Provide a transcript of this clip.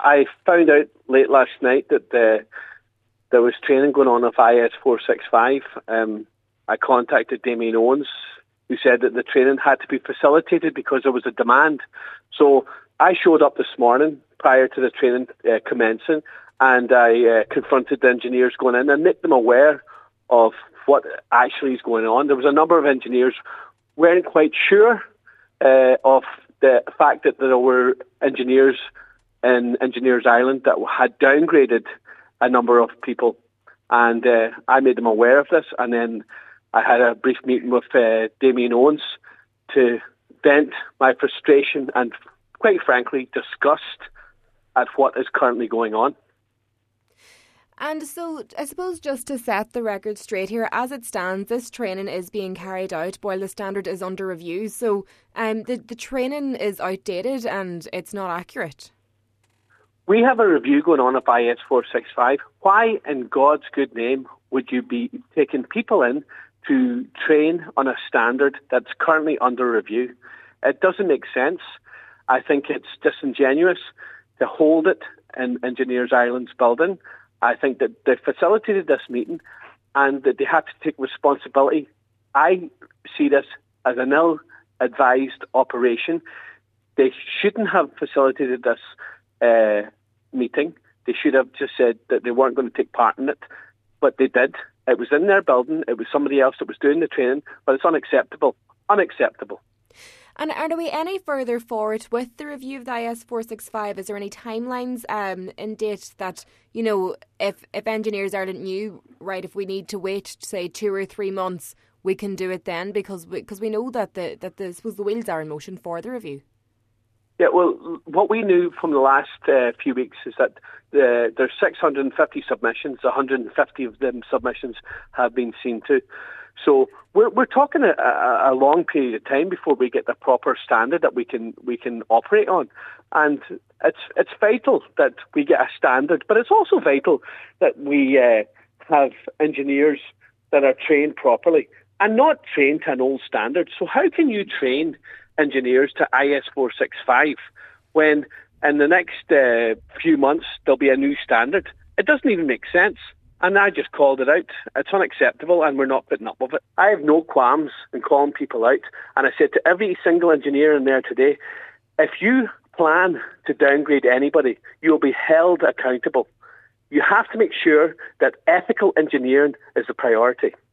I found out late last night that there was training going on of IS 465. I contacted Damien Owens, who said that the training had to be facilitated because there was a demand. So I showed up this morning prior to the training commencing, and I confronted the engineers going in and made them aware of what actually is going on. There was a number of engineers weren't quite sure of the fact that there were engineers in Engineers Island that had downgraded a number of people, and I made them aware of this, and then I had a brief meeting with Damien Owens to vent my frustration and, quite frankly, disgust at what is currently going on. And so, I suppose just to set the record straight here, as it stands, this training is being carried out while the standard is under review. So the training is outdated and it's not accurate. We have a review going on of IS 465. Why, in God's good name, would you be taking people in to train on a standard that's currently under review? It doesn't make sense. I think it's disingenuous to hold it in Engineers Island's building. I think that they facilitated this meeting and that they had to take responsibility. I see this as an ill-advised operation. They shouldn't have facilitated this meeting. They should have just said that they weren't going to take part in it, but they did. It was in their building. It was somebody else that was doing the training, but it's unacceptable. Unacceptable. And are we any further forward with the review of the IS 465? Is there any timelines in date that, you know, if Engineers Ireland knew, right, if we need to wait, say, 2 or 3 months, we can do it then because we know that the wheels are in motion for the review? Yeah, well, what we knew from the last few weeks is that there's 650 submissions. 150 of them submissions have been seen to. So we're talking a long period of time before we get the proper standard that we can operate on, and it's vital that we get a standard. But it's also vital that we have engineers that are trained properly and not trained to an old standard. So how can you train engineers to IS 465 when in the next few months there'll be a new standard? It doesn't even make sense. And I just called it out. It's unacceptable and we're not putting up with it. I have no qualms in calling people out. And I said to every single engineer in there today, if you plan to downgrade anybody, you'll be held accountable. You have to make sure that ethical engineering is the priority.